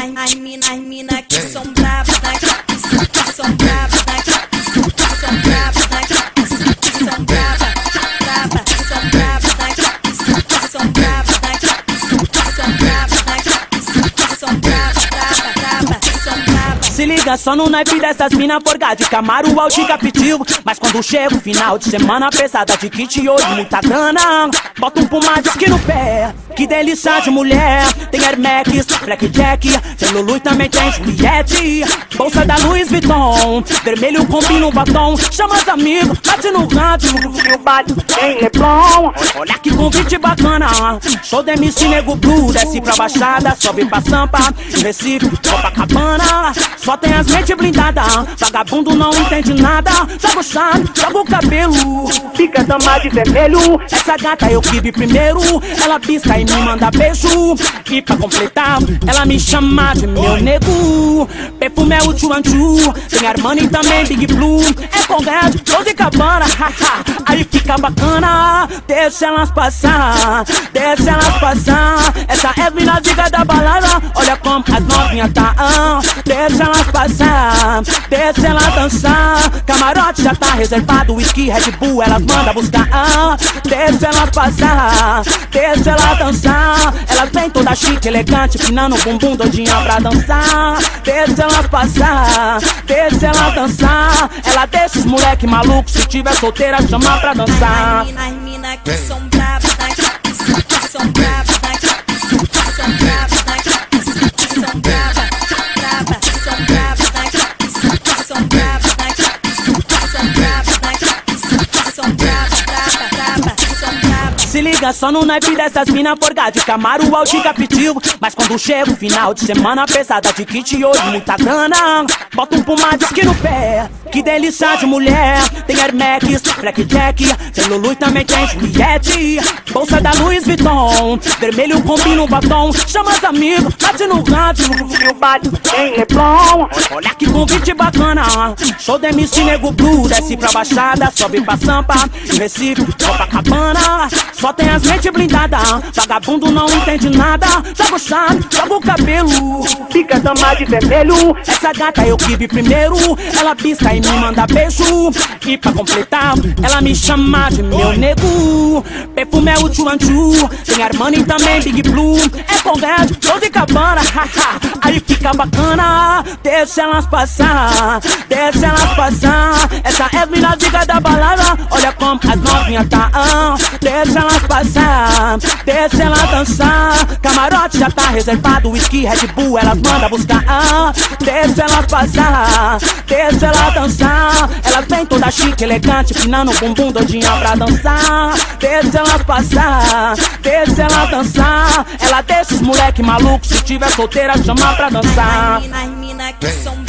As mina que são bravas, que são bravas, que são bravas, que são bravas, que são bravas, que são bravas, que são bravas, que são bravas, que são bravas. Se liga só no naipe dessas mina forgada de Camaro, Audi capitivo. Mas quando chega o final de semana pesada de kit e hoje muita grana, bota um Pumadisc no pé, que delícia de mulher. Tem Air Max, Blackjack, tem Lulu e também tem Juliette. Bolsa da Louis Vuitton, vermelho combina o batom. Chama os amigos, bate no canto e o bate tem Leblon. Olha que convite bacana, show de MC Nego Blue. Desce pra Baixada, sobe pra Sampa, em Recife, Copacabana. Só tem as mentes blindadas, vagabundo não entende nada. Joga o chave, joga o cabelo, fica dama de vermelho. Essa gata eu que vi primeiro, ela pisca e me manda beijo. E pra completar, ela me chama de meu nego. Perfume é o Chuanchu, tem Armani também, Big Blue. É Conrad, Dolce & Gabbana, haha, aí fica bacana. Deixa elas passar, deixa elas passar. Essa é a mina diga da balada, olha como as novinhas tá. Deixa elas passar, deixa elas dançar. Camarote já tá reservado, whisky, Red Bull, elas mandam buscar. Deixa elas passar, deixa elas dançar. Elas vem toda chique, elegante, pinando o bumbum, doidinha pra dançar. Deixa elas passar, deixa elas dançar. Ela deixa os moleque maluco, se tiver solteira, chama pra dançar. As mina que são bravas, que são bravas, que são bravas, que são bravas, que são bravas, que são bravas, que são bravas, que são bravas, que são bravas. Se liga só no naipe dessas mina forgada de Camaro, Audi capitivo. Mas quando chega o final de semana pesada de kit e hoje muita grana, bota um Pumadisc no pé, que delícia de mulher. Tem Air Max, Blackjack, tem Lulu e também tem Juliette. Bolsa da Louis Vuitton, vermelho combina o batom. Chama os amigos, bate no rádio e o bate tem Leblon. Olha que convite bacana, show de MC Nego Blue. Desce pra Baixada, sobe pra Sampa, em Recife, Copacabana. Só tem as mentes blindadas, vagabundo não entende nada. Joga o chave, joga o cabelo, fica dama de vermelho. Essa gata eu que vi primeiro, ela pisca e me manda beijo. E pra completar, ela me chama de meu nego. Perfume é o Chuanchu, tem Armani também, Big Blue. É Conrad, Dolce & Gabbana, haha, aí fica bacana. Deixa elas passar, deixa elas passar. Essa é a mina diga da balada, olha como as novinhas tá. Deixa elas passar, deixa elas dançar. Camarote já tá reservado, whisky, Red Bull, elas mandam buscar. Deixa elas passar, deixa elas dançar. Elas vem toda chique, elegante, pinando o bumbum, doidinha pra dançar. Deixa elas passar, deixa elas dançar. Ela deixa os moleque maluco, se tiver solteira, chama pra dançar. As mina que são